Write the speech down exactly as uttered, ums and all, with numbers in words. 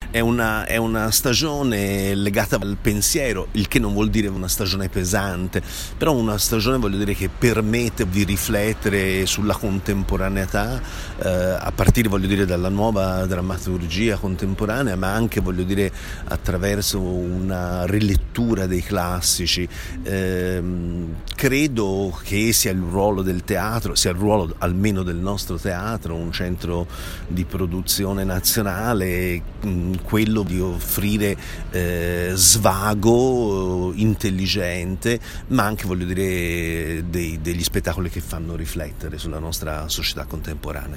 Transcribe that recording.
è una, è una stagione legata al pensiero, il che non vuol dire una stagione pesante, però una stagione, voglio dire, che permette di riflettere sulla contemporaneità, eh, a partire, voglio dire, dalla nuova drammaturgia contemporanea, ma anche, voglio dire, attraverso una rilettura dei classici. Eh, credo che sia il ruolo del teatro, sia il ruolo almeno del nostro teatro, un centro di produzione nazionale, quello di offrire eh, svago intelligente, ma anche, voglio dire, dei, degli spettacoli che fanno riflettere sulla nostra società contemporanea.